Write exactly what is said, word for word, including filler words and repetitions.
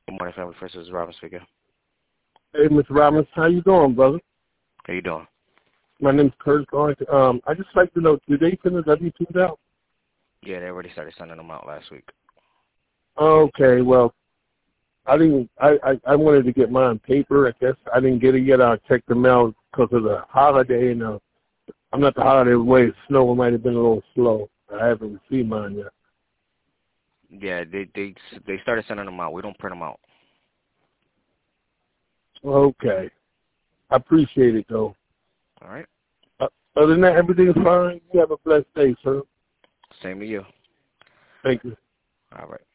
Good morning, family. First, this is Robin speaking. Hey, Mister Robbins, how you doing, brother? How you doing? My name's Curtis Lawrence. Um, I just like to know, did they send the W two's out? Yeah, they already started sending them out last week. Okay, well, I didn't. I, I, I wanted to get mine on paper. I guess I didn't get it yet. I checked the mail because of the holiday, and uh, I'm not the holiday way. Snow might have been a little slow. I haven't received mine yet. Yeah, they they they started sending them out. We don't print them out. Okay, I appreciate it though. All right. Uh, other than that, everything is fine. You have a blessed day, sir. Same to you. Thank you. All right.